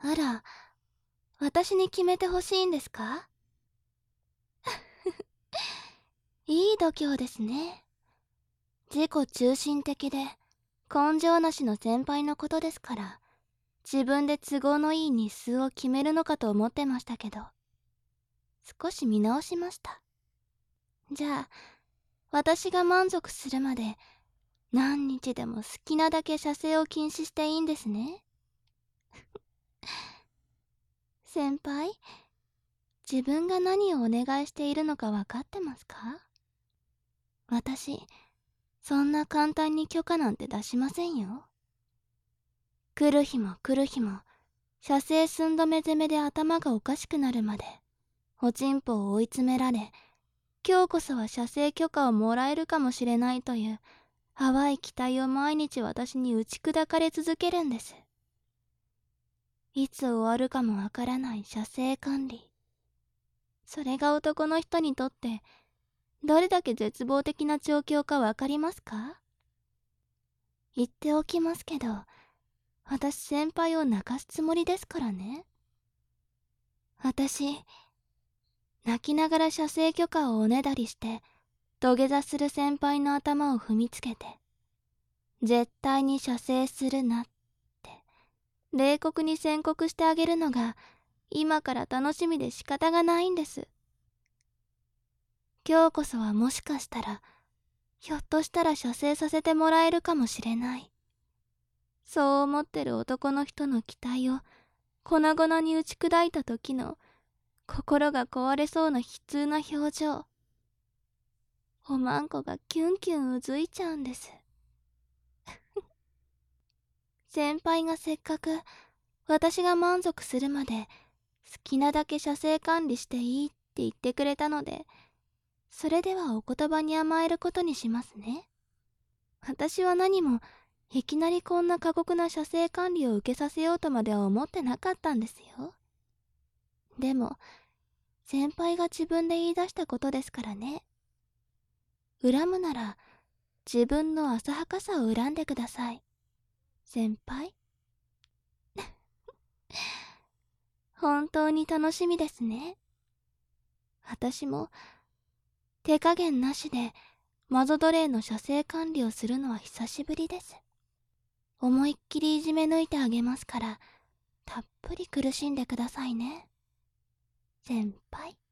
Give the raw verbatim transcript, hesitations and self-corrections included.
あら、私に決めてほしいんですか？いい度胸ですね。自己中心的で根性なしの先輩のことですから、自分で都合のいい日数を決めるのかと思ってましたけど、少し見直しました。じゃあ、私が満足するまで何日でも好きなだけ射精を禁止していいんですね。先輩、自分が何をお願いしているのか分かってますか？私、そんな簡単に許可なんて出しませんよ。来る日も来る日も、射精寸止め攻めで頭がおかしくなるまで、おちんぽを追い詰められ、今日こそは射精許可をもらえるかもしれないという淡い期待を毎日私に打ち砕かれ続けるんです。いつ終わるかもわからない射精管理。それが男の人にとってどれだけ絶望的な状況かわかりますか？言っておきますけど、私先輩を泣かすつもりですからね。私、泣きながら射精許可をおねだりして土下座する先輩の頭を踏みつけて、絶対に射精するなって冷酷に宣告してあげるのが今から楽しみで仕方がないんです。今日こそはもしかしたら、ひょっとしたら射精させてもらえるかもしれない。そう思ってる男の人の期待を粉々に打ち砕いた時の心が壊れそうな悲痛な表情。おまんこがキュンキュンうずいちゃうんです。先輩がせっかく私が満足するまで好きなだけ射精管理していいって言ってくれたので、それではお言葉に甘えることにしますね。私は何もいきなりこんな過酷な射精管理を受けさせようとまでは思ってなかったんですよ。でも先輩が自分で言い出したことですからね。恨むなら自分の浅はかさを恨んでください、先輩。本当に楽しみですね。私も手加減なしでマゾ奴隷の射精管理をするのは久しぶりです。思いっきりいじめ抜いてあげますから、たっぷり苦しんでくださいね、先輩。